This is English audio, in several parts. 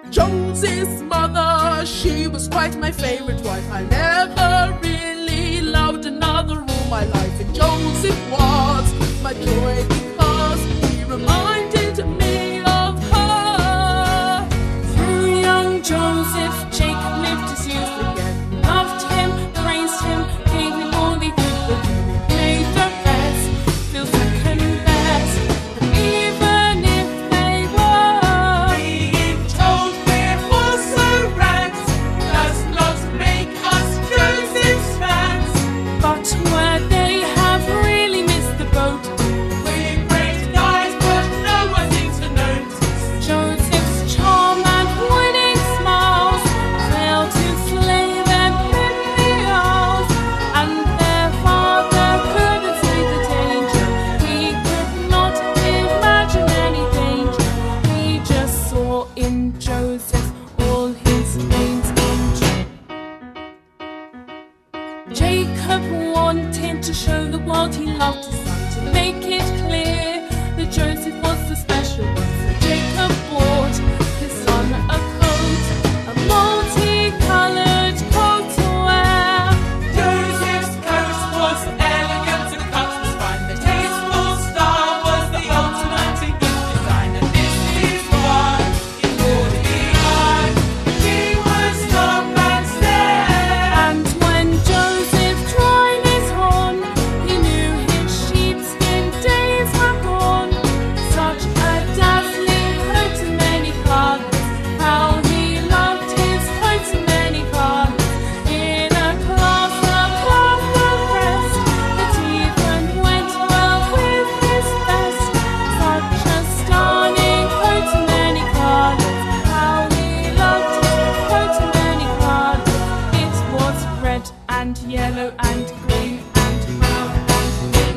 Josie's mother, she was quite my favorite wife. I never really loved another all my life, and Joseph was my joy because he reminded me of her. Through young Joseph, Jacob lived his youth again, loved him, praised him, gave him all he could, but he made the rest feel second best. And even if they were being told we're also rats, does not make us Joseph's fans. but where they have really missed the boat, We're great guys, but no one seems to notice. Joseph's charm and winning smiles failed to slay them in the hours, and their father couldn't see the danger. He could not imagine any danger. He just saw in Joseph all his name's angel. Jacob wanted to show the world he loved his son, to make it clear that Joseph was the special one. So Jacob bought his son a coat, a multicolored coat to wear. Joseph's coat was elegant, the cut was fine, the tasteful style was the ultimate in good design, and this is why he caught the eye. He would stop and stare. And when Joseph tried his horn, he knew his sheepskin days were gone. Such a dazzling coat of many colors, how he loved his coat of many colors. In a class above the rest, it even went well with his vest. Such a stunning coat of many colors, how he loved his coat of many colors. It was red and yellow and green and brown and blue.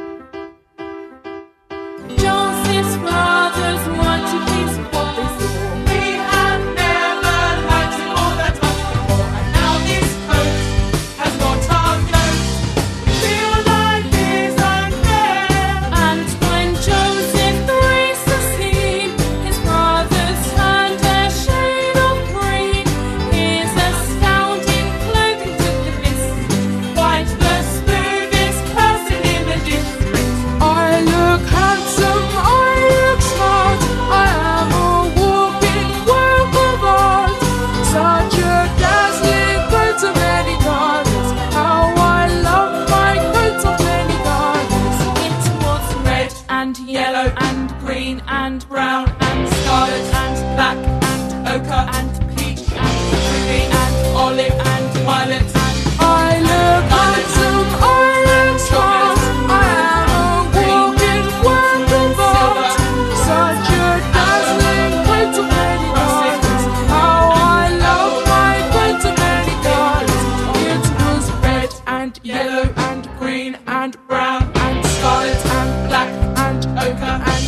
Joseph's brothers were too pleased with what they saw. We have never liked him all that much before, and now this coat has got our goat. Feel like it's unfair. And when Joseph graced the scene, his brothers turned a shade of green. His astounding clothing took the piss, Quite the smoothest person in the district. I look handsome, I look smart, I am a walking work of art. Such a dazzling coat of many colors, how I love my coat of many colors. it was red and yellow and green and brown and scarlet and black and ochre and peach and ruby and olive and violet and I look handsome, I look smart, I am a walking work of art. Such a dazzling coat of many colors, how I love my coat of many colors. It was red and yellow and green and brown and scarlet and black and ochre and